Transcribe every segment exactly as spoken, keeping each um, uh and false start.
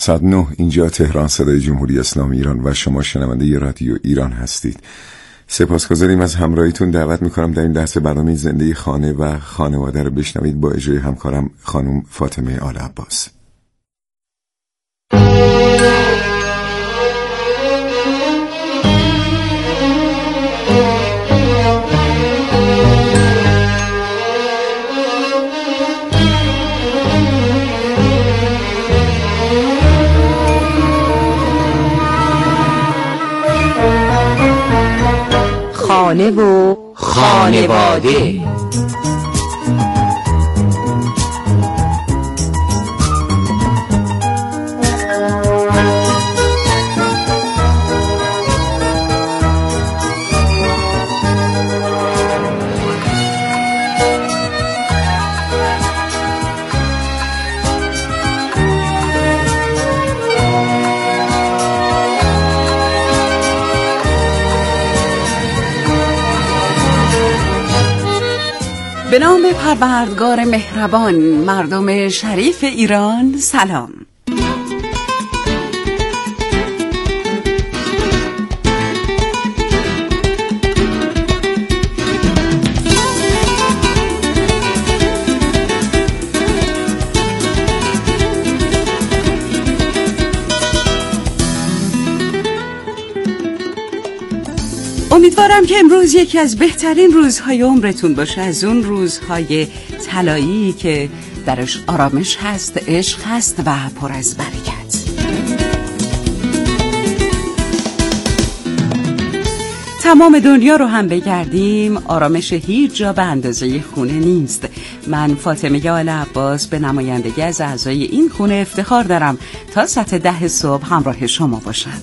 صد و نه اینجا تهران، صدای جمهوری اسلامی ایران و شما شنونده رادیو ایران هستید. سپاسگزاریم از همراهیتون. دعوت میکنم در این دست برنامه زنده خانه و خانواده رو بشنوید با اجرای همکارم خانم فاطمه آل عباس. خانه و خانواده. به نام پروردگار مهربان، مردم شریف ایران، سلام. امیدوارم که امروز یکی از بهترین روزهای عمرتون باشه، از اون روزهای طلایی که درش آرامش هست، عشق هست و پر از برکت. تمام دنیا رو هم بگردیم، آرامش هیچ جا به اندازه خونه نیست. من فاطمه آل عباس به نمایندگی از اعضای این خونه افتخار دارم تا ساعت ده صبح همراه شما باشم.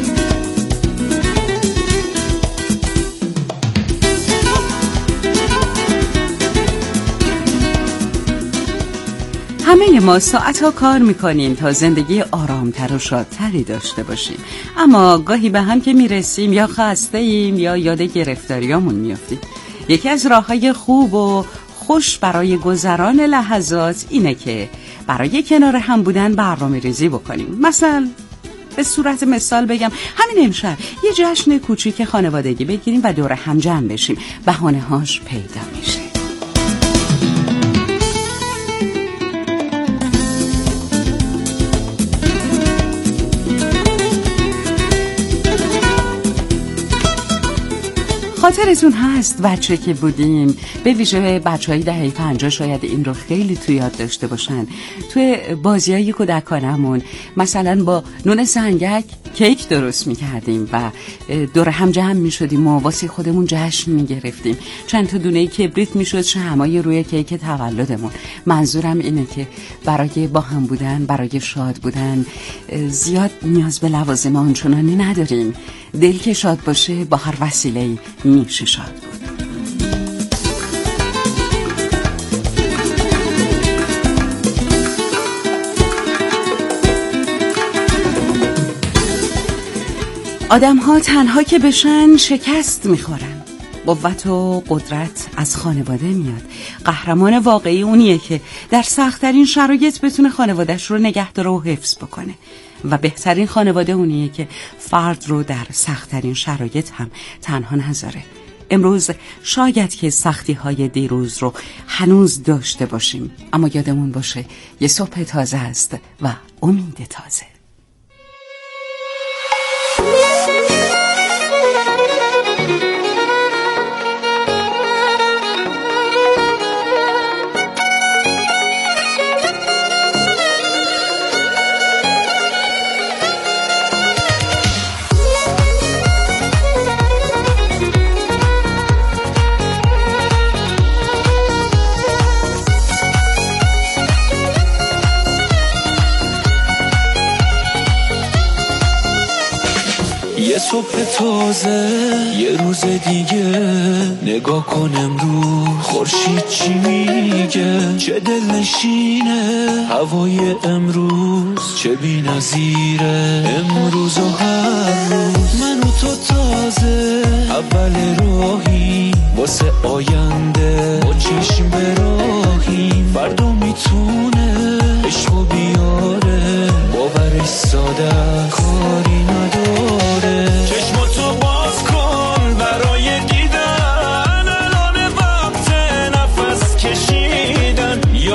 همه ما ساعتها کار میکنیم تا زندگی آرامتر و شادتری داشته باشیم، اما گاهی به هم که میرسیم یا خسته ایم یا یاد گرفتاریامون میافتیم. یکی از راههای خوب و خوش برای گذران لحظات اینه که برای کنار هم بودن برنامه ریزی بکنیم. مثلا به صورت مثال بگم، همین امشب یه جشن کوچیک خانوادگی بگیریم و دور هم جمع بشیم. بهانه هاش پیدا میشه. خاطرتون هست بچه که بودیم، به ویژه بچه‌های دهه پنجاه شاید این رو خیلی تو یاد داشته باشن، توی بازی‌های کودکانمون مثلا با نون سنگک کیک درست می‌کردیم و دور هم جمع می‌شدیم و واسه خودمون جشن می‌گرفتیم. چند تا دونه کبریت می‌شد شمعای روی کیک تولدمون. منظورم اینه که برای با هم بودن، برای شاد بودن زیاد نیاز به لوازم آنچنانی نداریم. دل که شاد باشه با هر وسیله‌ای میشه شاد بود. آدم ها تنها که بشن شکست میخورن. قوت و قدرت از خانواده میاد. قهرمان واقعی اونیه که در سخت‌ترین شرایط بتونه خانواده‌اش رو نگه داره و حفظ بکنه، و بهترین خانواده اونیه که فرد رو در سخت‌ترین شرایط هم تنها نذاره. امروز شاید که سختی های دیروز رو هنوز داشته باشیم، اما یادمون باشه یه صبح تازه است و امید تازه. یه صبح تازه، یه روز دیگه، نگاه کن امروز خورشید چی میگه، چه دلنشینه هوای امروز، چه بی‌نظیره امروز و هر روز. من و تو تازه اول راهی واسه آینده، با چشم به راهیم، فردا میتونه عشقو بیاره، باورش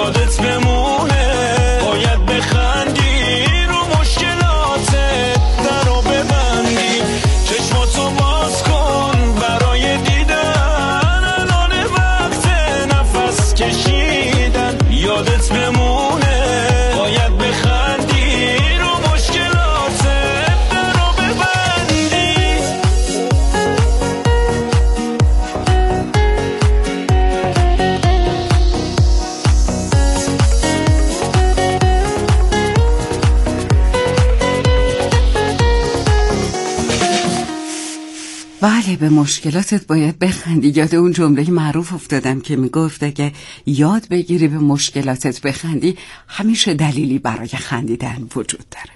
یادت بمونه باید بخندی رو مشکلاتت درو ببندی چشماتو باز کن برای دیدن الان وقت نفس کشیدن یادت بمونه باید بخندی رو مشکلاتت درو ببندی بله به مشکلاتت باید بخندی. یاد اون جمله معروف افتادم که میگفت اگه یاد بگیری به مشکلاتت بخندی همیشه دلیلی برای خندیدن وجود داره.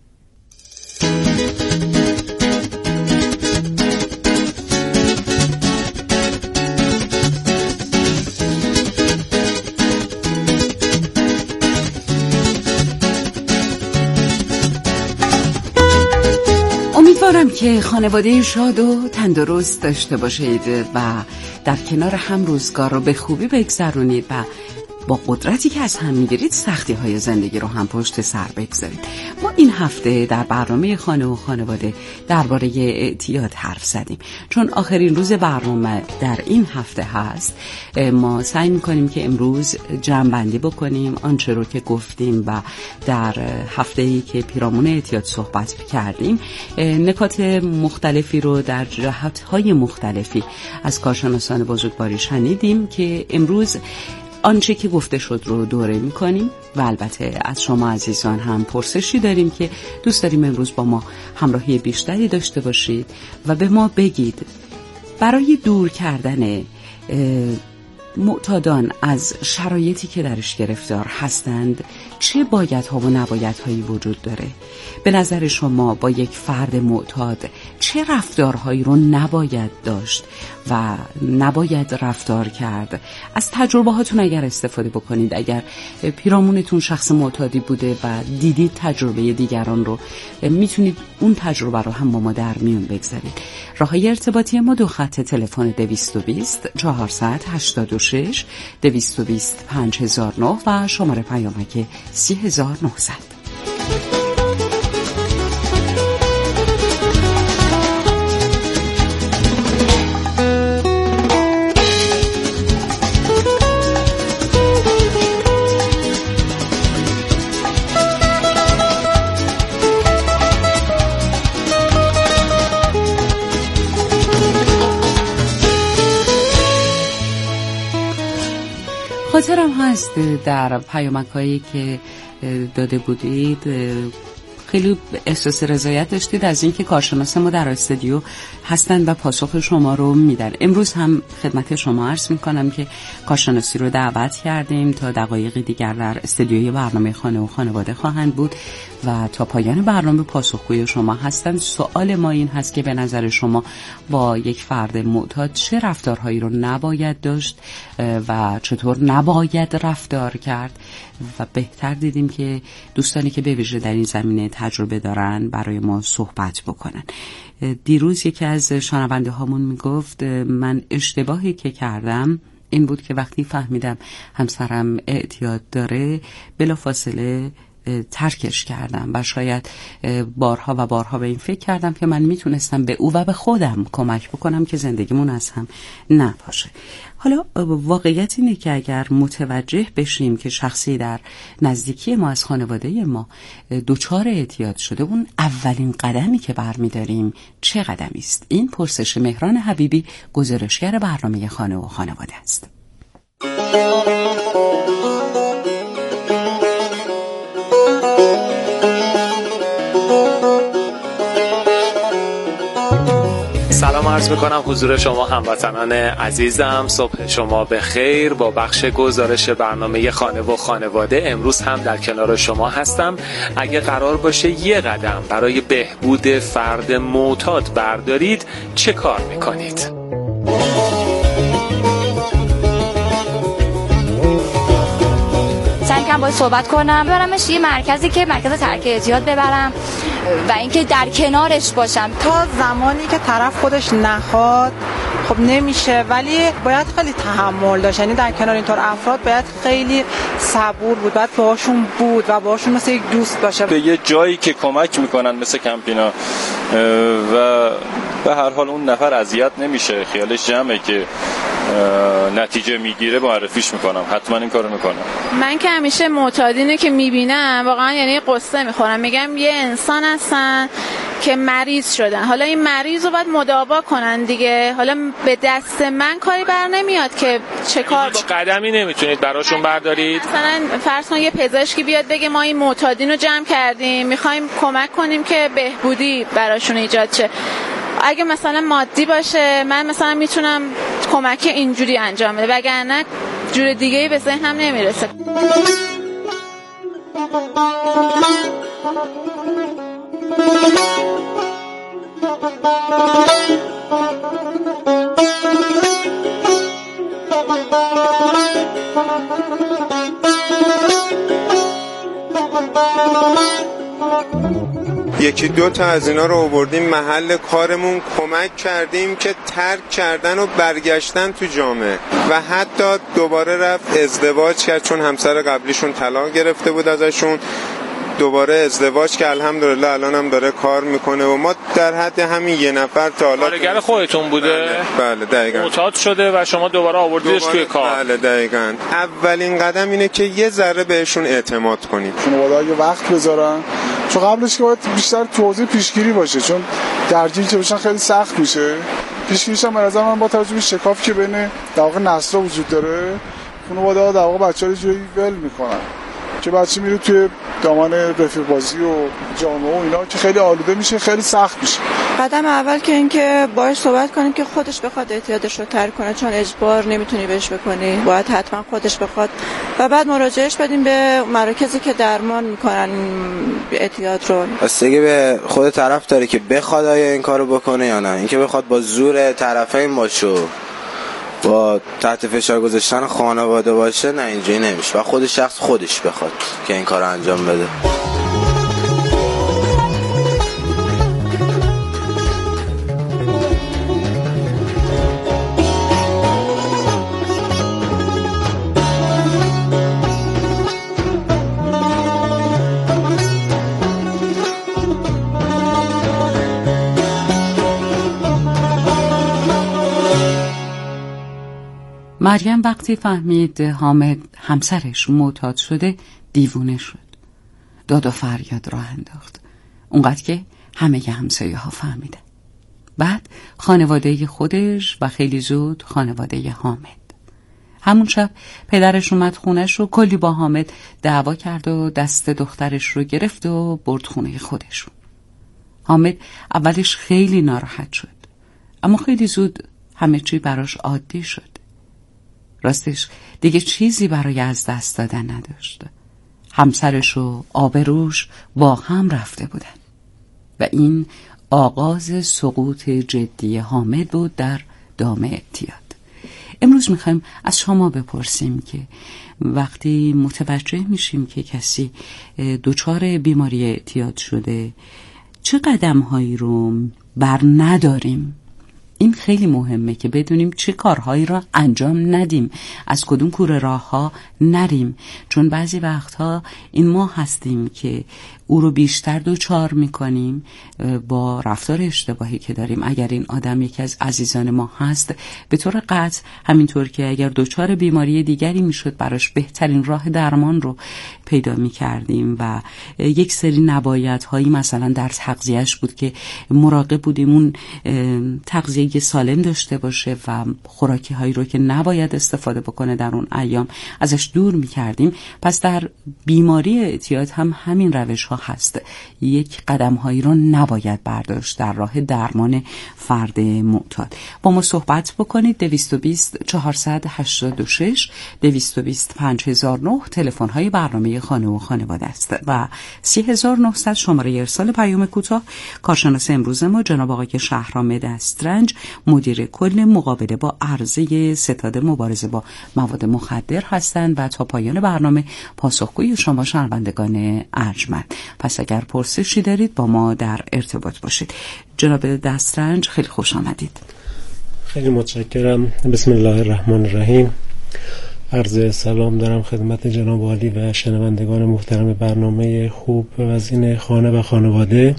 امیدوارم که خانواده شاد و تندرست داشته باشید و در کنار هم روزگار رو به خوبی بگذرونید و با قدرتی که از هم میگیرید سختی های زندگی رو هم پشت سر بگذارید. ما این هفته در برنامه خانه و خانواده درباره اعتیاد حرف زدیم. چون آخرین روز برنامه در این هفته هست، ما سعی میکنیم که امروز جمع‌بندی بکنیم آنچه رو که گفتیم و در هفته‌ای که پیرامون اعتیاد صحبت کردیم نکات مختلفی رو در جهت‌های مختلفی از کارشناسان بزرگواری شنیدیم که امروز آنچه که گفته شد رو دوره میکنیم و البته از شما عزیزان هم پرسشی داریم که دوست داریم امروز با ما همراهی بیشتری داشته باشید و به ما بگید برای دور کردن معتادان از شرایطی که درش گرفتار هستند چه بایدها و نبایدهایی وجود داره. به نظر شما با یک فرد معتاد چه رفتارهایی رو نباید داشت و نباید رفتار کرد؟ از تجربه هاتون اگر استفاده بکنید، اگر پیرامونتون شخص معتادی بوده و دیدید تجربه دیگران رو، میتونید اون تجربه رو هم با ما در میون بگذارید. راههای ارتباطی ما دو خط تلفن دویست و بیست چهارصد هشتاد و شش دویست و بیست پنج هزار و نه و شماره پیامک سی هزار و نهصد. خاطرم هست در پیامک‌هایی که داده بودید خیلی احساس رضایت داشتید از اینکه کارشناس ما در استودیو هستن و پاسخ شما رو میدن. امروز هم خدمت شما عرض میکنم که کارشناسی رو دعوت کردیم تا دقایق دیگر در استودیوی برنامه خانه و خانواده خواهند بود و تا پایان برنامه پاسخگوی شما هستن. سوال ما این هست که به نظر شما با یک فرد معتاد چه رفتارهایی رو نباید داشت و چطور نباید رفتار کرد؟ و بهتر دیدیم که دوستانی که به ویژه در این زمینه تجربه دارن برای ما صحبت بکنن. دیروز یکی از شنونده هامون میگفت من اشتباهی که کردم این بود که وقتی فهمیدم همسرم اعتیاد داره بلافاصله ترکش کردم و شاید بارها و بارها به این فکر کردم که من میتونستم به او و به خودم کمک بکنم که زندگیمون از هم نپاشه. حالا واقعیت اینه که اگر متوجه بشیم که شخصی در نزدیکی ما از خانواده ما دچار اعتیاد شده، اون اولین قدمی که برمی‌داریم چه قدمی است؟ این پرسش مهران حبیبی، گزارشگر برنامه خانه و خانواده است. سلام عرض میکنم حضور شما هموطنان عزیزم. صبح شما به خیر. با بخش گزارش برنامه خانه و خانواده امروز هم در کنار شما هستم. اگه قرار باشه یه قدم برای بهبود فرد معتاد بردارید چه کار میکنید؟ سعی کنم باید صحبت کنم، ببرمش یه مرکزی که مرکز ترک اعتیاد ببرم و اینکه در کنارش باشم تا زمانی که طرف خودش نخواد خب نمیشه، ولی باید خیلی تحمل داشت. یعنی در کنار اینطور افراد باید خیلی صبور بود، باید باهاشون بود و باهاشون مثل یک دوست باشه. به یه جایی که کمک میکنن مثل کمپینا و به هر حال اون نفر اذیت نمیشه، خیالش جمعه که نتیجه میگیره معرفیش میکنم، حتما این کارو میکنم. من که همیشه معتادینه که میبینم واقعا یعنی قصه میخورم، میگم یه انسان هستن که مریض شدن، حالا این مریض رو باید مداوا کنن دیگه. حالا به دست من کاری بر نمیاد که چه کار هیچ قدمی نمیتونید براشون بردارید؟ مثلا فرض کن یه پزشکی بیاد بگه ما این معتادین رو جمع کردیم میخوایم کمک کنیم که بهبودی براشون ایجاد شه. اگه مثلا مادی باشه من مثلا میتونم کمک اینجوری انجام بده، وگرنه جور دیگه‌ای به ذهنم نمیرسه. یکی دو تا از اینا رو آوردیم محل کارمون، کمک کردیم که ترک کردن و برگشتن تو جامعه و حتی دوباره رفت ازدواج کرد، چون همسر قبلیشون طلاق گرفته بود ازشون، دوباره ازدواج که الحمدلله الان هم داره کار میکنه و ما در حد همین یه نفر تا حالا کارگر خودتون بوده؟ بله, بله دقیقاً. معتاد شده و شما دوباره آوردیدش توی کار؟ بله دقیقاً. اولین قدم اینه که یه ذره بهشون اعتماد کنیم. خانواده اگه وقت بذارن، چون قبلش که باید بیشتر توضیح پیشگیری باشه، چون درگیر که بشن خیلی سخت میشه. پیشگیریش هم به نظر من با توجه به شکافی که بین در واقع نسل‌ها وجود داره، خانواده‌ها در واقع بچه‌ها رو جوری ول میکنن که بچه میره توی دامان رفیق بازی و جامعه و اینا که خیلی آلوده میشه، خیلی سخت میشه. قدم اول که این که باهاش صحبت کنیم که خودش بخواد اعتیادش رو ترک کنه، چون اجبار نمیتونی بهش بکنی، باید حتما خودش بخواد و بعد مراجعهش بدیم به مراکزی که درمان میکنن اعتیاد رو. بستگی به خود طرف داره که بخواد آیا این کارو بکنه یا نه. اینکه بخواد با زور طرفین باشه، با تحت فشار گذاشتن خانواده باشه، نه اینجوری نمیشه. و خود شخص خودش بخواد که این کار رو انجام بده. مریم وقتی فهمید حامد همسرش معتاد شده دیوونه شد. داد و فریاد راه انداخت، اونقدر که همه همسایه ها فهمیدن. بعد خانواده خودش و خیلی زود خانواده حامد. همون شب پدرش اومد خونش و کلی با حامد دعوا کرد و دست دخترش رو گرفت و برد خونه خودشون. حامد اولش خیلی ناراحت شد، اما خیلی زود همه چی براش عادی شد. راستش دیگه چیزی برای از دست دادن نداشت. همسرش و آبروش با هم رفته بودن و این آغاز سقوط جدی حامد بود در دام اعتیاد. امروز میخوایم از شما بپرسیم که وقتی متوجه میشیم که کسی دچار بیماری اعتیاد شده چه قدم هایی رو بر نداریم؟ این خیلی مهمه که بدونیم چه کارهایی را انجام ندیم، از کدوم کوره راه ها نریم، چون بعضی وقتها این ما هستیم که او رو بیشتر دوچار میکنیم با رفتار اشتباهی که داریم. اگر این آدم یکی از عزیزان ما هست، به طور قطع همینطور که اگر دوچار بیماری دیگری میشد براش بهترین راه درمان رو پیدا میکردیم و یک سری نبایدهایی مثلا در تغذیهش بود که مراقب بودیم اون تغذیه سالم داشته باشه و خوراکی هایی رو که نباید استفاده بکنه در اون ایام ازش دور میکردیم. پس در بیماری اعتیاد هم همین روش ها هست. یک قدم هایی رو نباید برداشت در راه درمان فرد معتاد. با ما صحبت بکنید. دویست و بیست چهارصد و هشتاد و شش دویست و بیست پنج هزار و نه تلفن های برنامه خانه و خانواده است و سی هزار و نهصد شماره ارسال پیام کوتاه. کارشناس امروز ما جناب آقای شهرام دسترنج، مدیر کل مقابله با عرضه ستاد مبارزه با مواد مخدر هستند و تا پایان برنامه پاسخگوی شما شنوندگان ارجمند. پس اگر پرسشی دارید با ما در ارتباط باشید. جناب دسترنج خیلی خوش آمدید. خیلی متشکرم. بسم الله الرحمن الرحیم. عرض سلام دارم خدمت جناب عالی و شنوندگان محترم برنامه خوب وزین خانه و خانواده.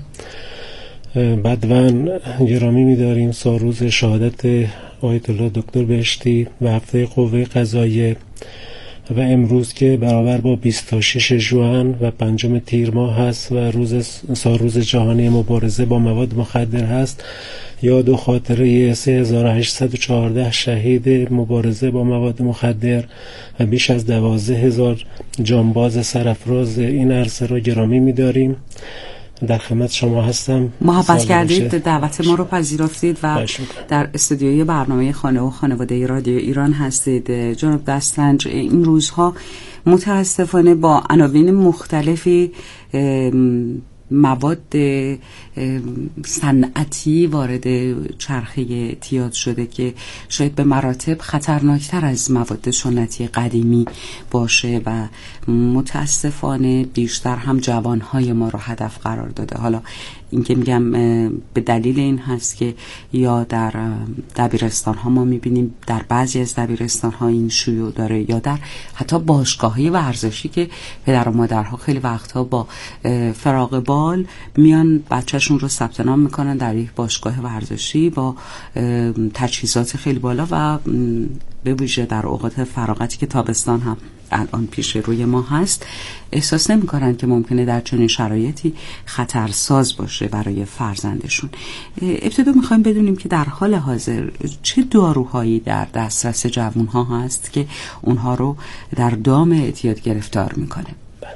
بدون گرامی می‌داریم سالروز شهادت آیت الله دکتر بهشتی و هفته قوه قضاییه و امروز که برابر با بیست و شش ژوئن و پنجم تیر ماه هست و روز سالروز جهانی مبارزه با مواد مخدر هست، یاد و خاطره سه هزار و هشتصد و چهارده شهید مبارزه با مواد مخدر و بیش از دوازده هزار جانباز سرافراز این عرصه را گرامی می‌داریم. در خدمت شما هستم. محبت کردید، دعوت ما رو پذیرفتید و در استودیوی برنامه خانه و خانواده رادیو ایران هستید. جناب دسترنج، این روزها متاسفانه با عناوین مختلفی مواد صنعتی وارد چرخه اعتیاد شده که شاید به مراتب خطرناکتر از مواد سنتی قدیمی باشه و متاسفانه بیشتر هم جوانهای ما رو هدف قرار داده. حالا این که میگم به دلیل این هست که یا در دبیرستان ها ما میبینیم در بعضی از دبیرستان ها این شیوع داره، یا در حتی باشگاه‌های ورزشی که پدر و مادرها خیلی وقتها با فراغ بال میان بچه‌شون رو ثبت نام میکنن در یک باشگاه ورزشی با تجهیزات خیلی بالا و به ویژه در اوقات فراغتی که تابستان هم الان پیش روی ما هست، احساس نمی کنن که ممکنه در چنین شرایطی خطرساز باشه برای فرزندشون. ابتدا میخوایم بدونیم که در حال حاضر چه داروهایی در دسترس جوانها هست که اونها رو در دام اعتیاد گرفتار میکنه.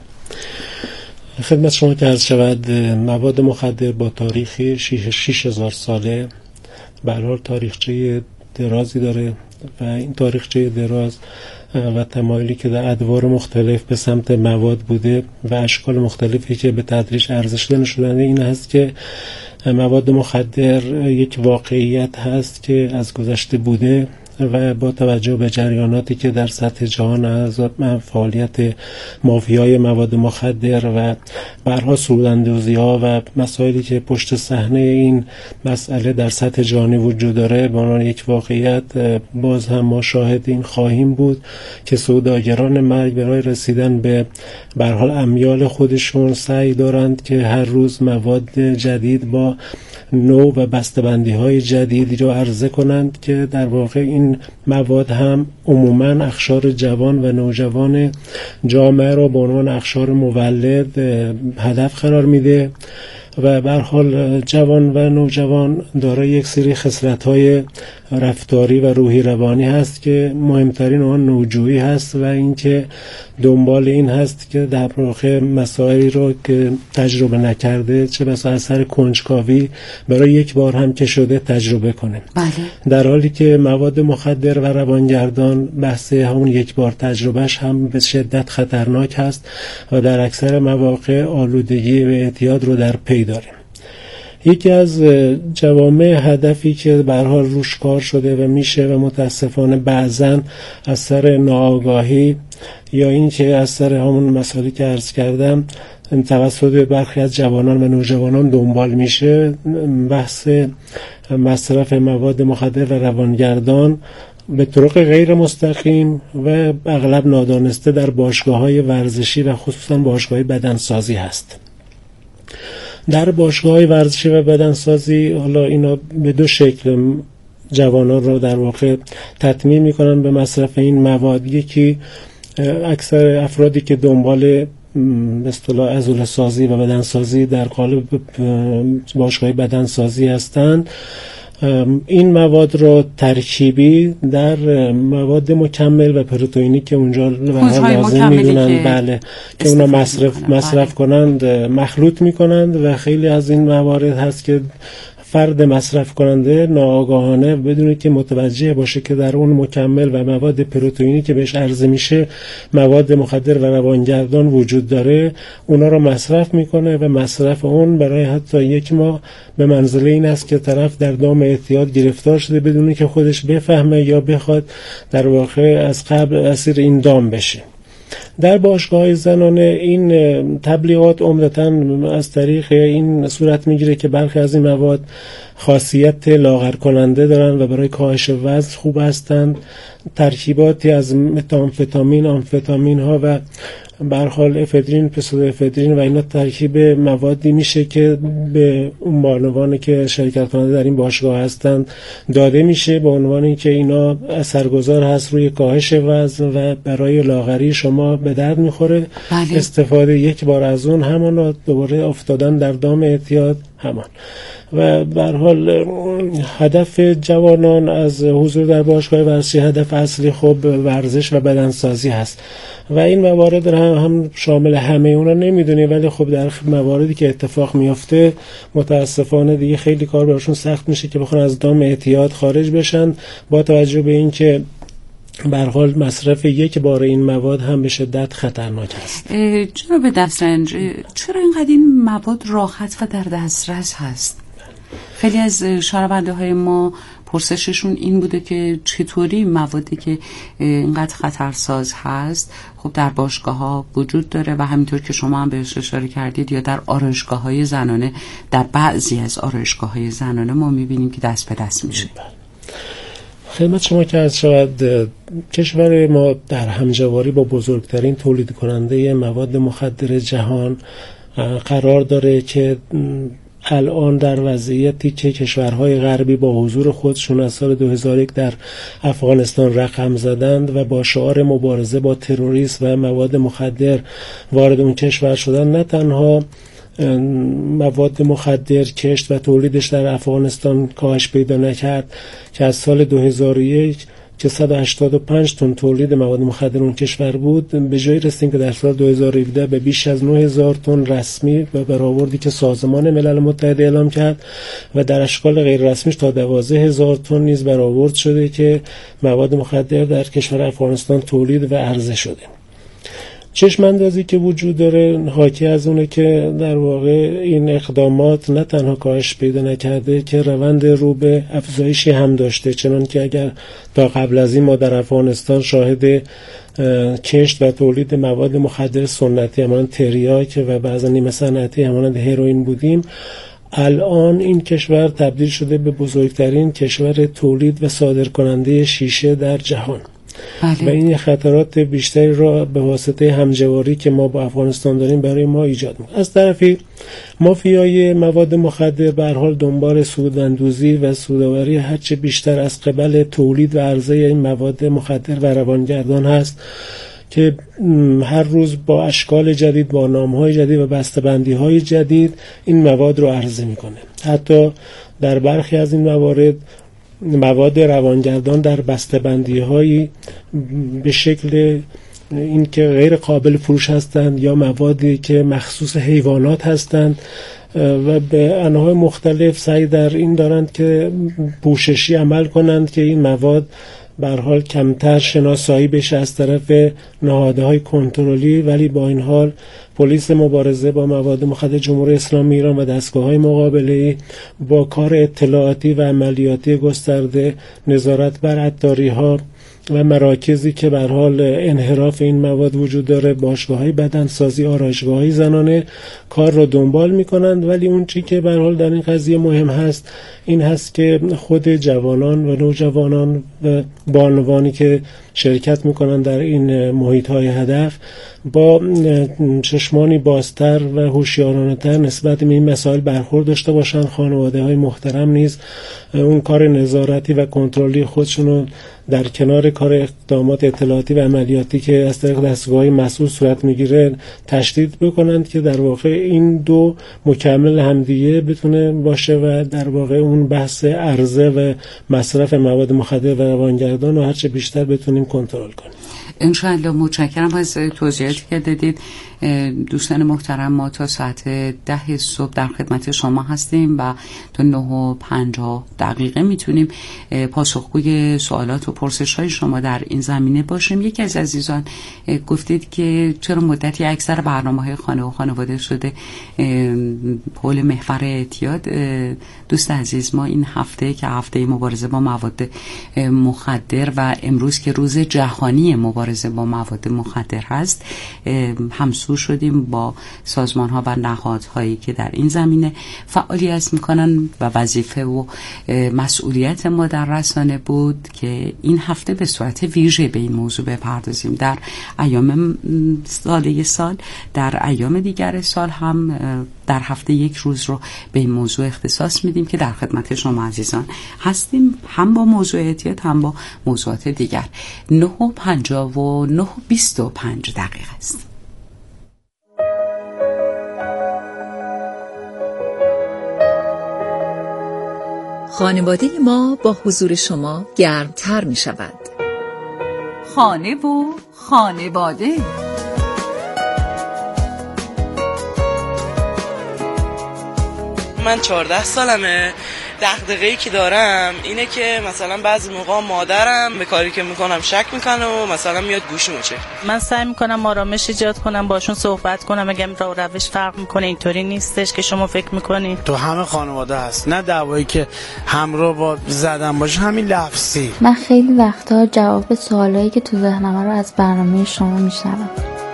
خدمت شما که عرض شود، مواد مخدر با تاریخ شش هزار ساله به هر حال تاریخچه درازی داره و این تاریخچه دراز و تمایلی که در ادوار مختلف به سمت مواد بوده و اشکال مختلفی که به تدریج ارزش داده شدن این هست که مواد مخدر یک واقعیت هست که از گذشته بوده و با توجه به جریاناتی که در سطح جهان از فعالیت مافیای مواد مخدر و برها سوداندوزی‌ها و مسائلی که پشت صحنه این مسئله در سطح جهانی وجود داره، به عنوان یک واقعیت باز هم ما شاهد این خواهیم بود که سوداگران مرگ برای رسیدن به به هر حال امیال خودشون سعی دارند که هر روز مواد جدید با نوع و بسته‌بندی های جدیدی رو عرضه کنند که در واقع این مواد هم عموماً اقشار جوان و نوجوان جامعه را به عنوان اقشار مولد هدف قرار میده و به هر حال جوان و نوجوان دارای یک سری خصلت‌های رفتاری و روحی روانی هست که مهمترین آن نوجویی هست و اینکه دنبال این هست که در واقع مسائلی رو که تجربه نکرده چه بسا اثر کنجکاوی برای یک بار هم که شده تجربه کنه. بله. در حالی که مواد مخدر و روانگردان بحث همون یک بار تجربهش هم به شدت خطرناک هست و در اکثر مواقع آلودگی و اعتیاد رو در پی داریم. یکی از جوامع هدفی که به هر حال روش کار شده و میشه و متاسفانه بعضن از سر ناآگاهی یا اینکه از سر همون مسائلی که عرض کردم توسط برخی از جوانان و نوجوانان دنبال میشه، بحث مصرف مواد مخدر و روانگردان به طرق غیر مستقیم و اغلب نادانسته در باشگاه‌های ورزشی و خصوصا باشگاه‌های بدنسازی هست. در باشگاه‌های ورزشی و بدنسازی حالا اینا به دو شکل جوانان رو در واقع تطمیع میکنن به مصرف این مواد. یکی اکثر افرادی که دنبال به اصطلاح عضله سازی و بدنسازی در قالب باشگاه بدنسازی هستند، این مواد رو ترکیبی در مواد مکمل و پروتئینی که اونجا لازم میدونن بله که اونا مصرف مصرف کنند مخلوط میکنند و خیلی از این موارد هست که فرد مصرف کننده ناآگاهانه بدونه که متوجه باشه که در اون مکمل و مواد پروتئینی که بهش عرضه میشه مواد مخدر و روانگردان وجود داره، اونا رو مصرف میکنه و مصرف اون برای حتی یک ماه به منزله این است که طرف در دام اعتیاد گرفتار شده بدونه که خودش بفهمه یا بخواد در واقع از قبل اسیر این دام بشه. در باشگاه‌های زنانه این تبلیغات عمدتاً از طریق این صورت میگیره که برخی از این مواد خاصیت لاغر کننده دارن و برای کاهش وزن خوب هستند. ترکیباتی از متامفتامین، آمفتامین ها و به هر حال افدرین، پسودوافدرین و اینا ترکیب موادی میشه که به اون بانوانی که شرکت کننده در این باشگاه هستند داده میشه به عنوان اینکه اینا اثرگذار هست روی کاهش وزن و برای لاغری شما به درد میخوره. بله. استفاده یک بار از اون همان دوباره افتادن در دام اعتیاد همان. و به هر حال هدف جوانان از حضور در باشگاه ورزشی هدف اصلی خب ورزش و بدنسازی هست و این موارد هم, هم شامل همه اونا نمیدونیم، ولی خب در مواردی که اتفاق میفته متاسفانه دیگه خیلی کار براشون سخت میشه که بخوان از دام اعتیاد خارج بشن، با توجه به اینکه به هر حال مصرف یک بار این مواد هم به شدت خطرناک است. جناب دسترنج، چرا اینقدر این مواد راحت و در دسترس هست؟ خیلی از شهرونده های ما پرسششون این بوده که چطوری موادی که اینقدر خطرساز هست خب در باشگاه ها وجود داره و همینطور که شما هم بهش اشاره کردید یا در آرایشگاه های زنانه، در بعضی از آرایشگاه های زنانه ما میبینیم که دست به دست میشه. خدمت شما که از شود کشور ما در همجواری با بزرگترین تولید کننده مواد مخدر جهان قرار داره که الان در وضعیتی که کشورهای غربی با حضور خودشون از سال دو هزار و یک در افغانستان رقم زدند و با شعار مبارزه با تروریسم و مواد مخدر وارد اون کشور شدن، نه تنها مواد مخدر کشت و تولیدش در افغانستان کاهش پیدا نکرد که از سال دو هزار و یک که صد و هشتاد و پنج تن تولید مواد مخدر اون کشور بود، به جای رسیدیم که در سال دو هزار و هفده به بیش از نه هزار تن رسمی و برآوردی که سازمان ملل متحد اعلام کرد و در اشکال غیر رسمیش تا دوازده هزار تن نیز برآورد شده که مواد مخدر در کشور افغانستان تولید و عرضه شده. چشم اندازی که وجود داره حاکی از اونه که در واقع این اقدامات نه تنها کاهش پیدا نکرده که روند رو به افزایشی هم داشته، چنان که اگر تا قبل از این ما در افغانستان شاهد کشت و تولید مواد مخدر سنتی همانند تریاک و بعضا نیمه صنعتی همانند هروئین بودیم، الان این کشور تبدیل شده به بزرگترین کشور تولید و صادرکننده شیشه در جهان. بله. و این خطرات بیشتری را به واسطه همجواری که ما با افغانستان داریم برای ما ایجاد می‌کنه. از طرفی مافیای مواد مخدر به هر حال دنبال سوداندوزی و سودآوری هرچه بیشتر از قبل تولید و عرضه این مواد مخدر و روانگردان هست که هر روز با اشکال جدید، با نام‌های جدید و بسته‌بندی‌های جدید این مواد رو عرضه می‌کنه. حتی در برخی از این موارد مواد روانگردان در بسته‌بندی‌هایی به شکل این که غیر قابل فروش هستند یا موادی که مخصوص حیوانات هستند و به انواع مختلف سعی در این دارند که پوششی عمل کنند که این مواد به هر حال کمتر شناسایی بشه از طرف نهادهای کنترلی، ولی با این حال پلیس مبارزه با مواد مخدر جمهوری اسلامی ایران و دستگاه‌های مقابله‌ای با کار اطلاعاتی و عملیاتی گسترده، نظارت بر عطاری‌ها و مراکزی که به هر حال انحراف این مواد وجود داره، باشگاه‌های بدنسازی، آرایشگاه‌های زنانه کار رو دنبال می‌کنند. ولی اون چیزی که به هر حال در این قضیه مهم هست این هست که خود جوانان و نوجوانان و بانوانی که شرکت می‌کنند در این محیط‌های هدف با چشمانی بازتر و هوشیارانه‌تر نسبت به این مسائل برخورد داشته باشند. خانواده‌های محترم نیز اون کار نظارتی و کنترلی خودشونو در کنار کار اقدامات اطلاعاتی و عملیاتی که از طریق دستگاه‌های مسئول صورت میگیره تشدید بکنند که در واقع این دو مکمل همدیگه بتونه باشه و در واقع اون بحث عرضه و مصرف مواد مخدر و روانگردان رو هرچه بیشتر بتونیم کنترل کنیم. انشاءالله. متشکرم از توضیحاتی که دادید. دوستان محترم، ما تا ساعت ده صبح در خدمت شما هستیم و تا نه و پنجاه دقیقه میتونیم پاسخگوی سوالات و پرسش های شما در این زمینه باشیم. یکی از عزیزان گفتید که چرا مدتی اکثر برنامه های خانه و خانواده شده حول محور اعتیاد. دوست عزیز، ما این هفته که هفته مبارزه با مواد مخدر و امروز که روز جهانی مبارزه با مواد مخدر هست، همسو شدیم با سازمان ها و نهادهایی که در این زمینه فعالیت میکنن و وظیفه و مسئولیت ما در رسانه بود که این هفته به صورت ویژه به این موضوع بپردازیم. در ایام ساله سال، در ایام دیگر سال هم در هفته یک روز رو به این موضوع اختصاص میدیم که در خدمت شما عزیزان هستیم، هم با موضوع اعتیاد هم با موضوعات دیگر. نه و پنجاه و نه و بیست و پنج دقیقه است. خانواده ما با حضور شما گرمتر می شود. خانه و خانواده. من چهارده سالمه. دغدغه‌ای که دارم اینه که مثلا بعضی موقع مادرم به کاری که میکنم شک میکنه و مثلا میاد گوشی میچه. من سعی میکنم آرامش ایجاد کنم، باشون صحبت کنم، اگه راه و روش فرق میکنه اینطوری نیستش که شما فکر میکنید. تو همه خانواده هست، نه دعوایی که همراه با زدن باشه، همین لفظی. من خیلی وقتا جواب سوالایی که تو ذهنم رو از برنامه شما میشنوم.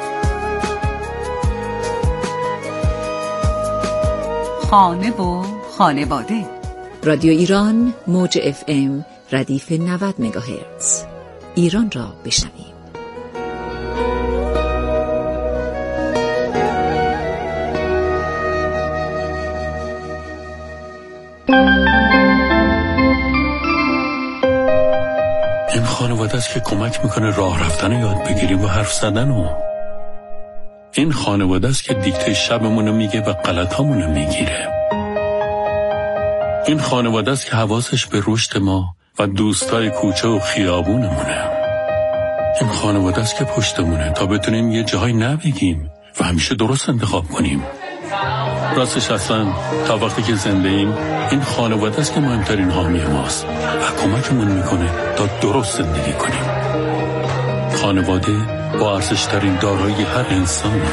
خانه و خانواده. رادیو ایران موج اف ام ردیف نود مگاهرتز. ایران را بشنویم. این خانواده است که کمک میکنه راه رفتن یاد بگیریم و حرف زدن و این خانواده است که دیکته شبمونو میگه و غلطامونو میگیره. این خانواده است که حواسش به رشد ما و دوستای کوچه و خیابونمونه. این خانواده است که پشتمونه تا بتونیم یه جایی نبگیم و همیشه درست انتخاب کنیم. راستش اصلا تا وقتی که زنده ایم این خانواده است که مهمترین حامی ماست و کمکمون میکنه تا درست زندگی کنیم. خانواده با ارزشترین دارایی هر انسانه.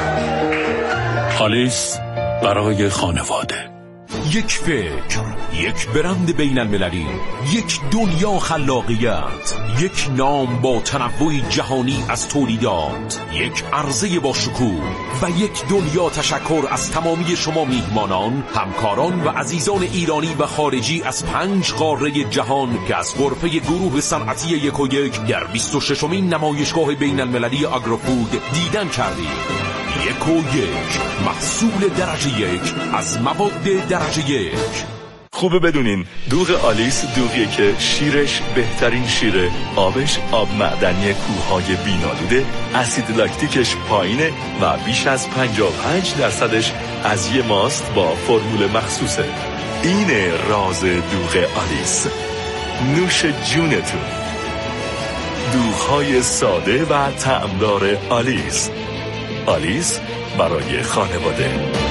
آلیس برای خانواده. یک فکر، یک برند بین المللی، یک دنیا خلاقیت، یک نام با تنوع جهانی از تولیدات، یک عرضه با شکوه و یک دنیا تشکر از تمامی شما میهمانان، همکاران و عزیزان ایرانی و خارجی از پنج قاره جهان که از غرفه گروه صنعتی یک و یک در بیست و ششمین نمایشگاه بین المللی آگروفود دیدن کردید. یک و یک، محصول درجه یک از مواد درجه یک. خوبه بدونین دوغ آلیس دوغیه که شیرش بهترین شیره، آبش آب معدنی کوههای بینالوده، اسید لاکتیکش پایینه و بیش از پنجاه و پنج درصدش از یه ماست با فرمول مخصوصه. اینه راز دوغ آلیس. نوش جونتون. دوغهای ساده و طعمدار آلیس. آلیس برای خانواده.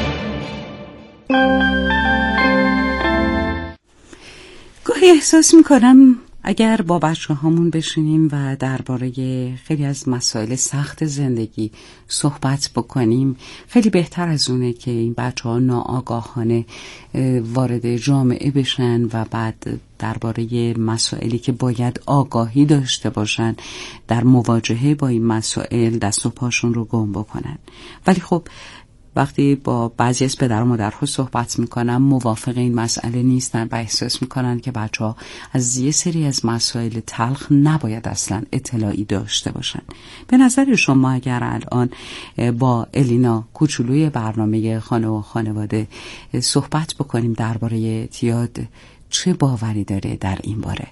گاهی احساس میکنم اگر با بچه هامون بشینیم و درباره خیلی از مسائل سخت زندگی صحبت بکنیم خیلی بهتر از اونه که این بچه ها ناآگاهانه وارد جامعه بشن و بعد درباره مسائلی که باید آگاهی داشته باشن در مواجهه با این مسائل دست و پاشون رو گم بکنن. ولی خب وقتی با بعضی از پدر و مادرها صحبت میکنم موافق این مسئله نیستن و احساس میکنن که بچه ها از یه سری از مسائل تلخ نباید اصلا اطلاعی داشته باشن. به نظر شما اگر الان با الینا کوچولوی برنامه خانه و خانواده صحبت بکنیم درباره اعتیاد، چه باوری داره در این باره؟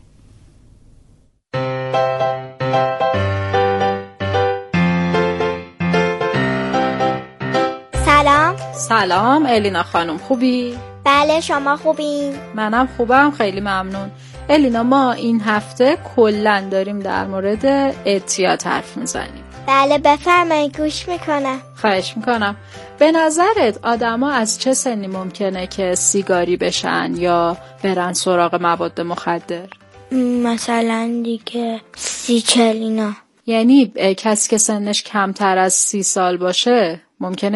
سلام. سلام الینا خانم، خوبی؟ بله، شما خوبین؟ منم خوبم، خیلی ممنون. الینا، ما این هفته کلن داریم در مورد اعتیاد حرف میزنیم. بله بفرمایید گوش میکنم. خواهش میکنم. به نظرت آدما از چه سنی ممکنه که سیگاری بشن یا برن سراغ مواد مخدر؟ مثلا دیگه سی چل اینا. یعنی کسی که سنش کمتر از سی سال باشه ممکنه